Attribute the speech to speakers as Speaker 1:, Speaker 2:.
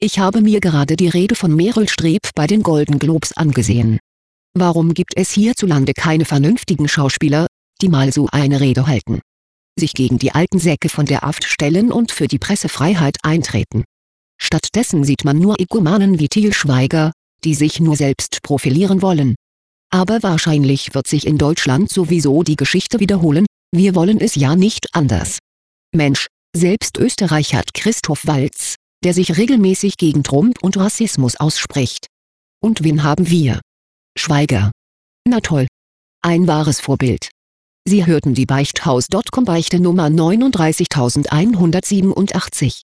Speaker 1: Ich habe mir gerade die Rede von Meryl Streep bei den Golden Globes angesehen. Warum gibt es hierzulande keine vernünftigen Schauspieler, die mal so eine Rede halten, sich gegen die alten Säcke von der AfD stellen und für die Pressefreiheit eintreten? Stattdessen sieht man nur Egomanen wie Til Schweiger, die sich nur selbst profilieren wollen. Aber wahrscheinlich wird sich in Deutschland sowieso die Geschichte wiederholen, wir wollen es ja nicht anders. Mensch, selbst Österreich hat Christoph Waltz, der sich regelmäßig gegen Trump und Rassismus ausspricht. Und wen haben wir? Schweiger. Na toll. Ein wahres Vorbild. Sie hörten die Beichthaus.com Beichte Nummer 39187.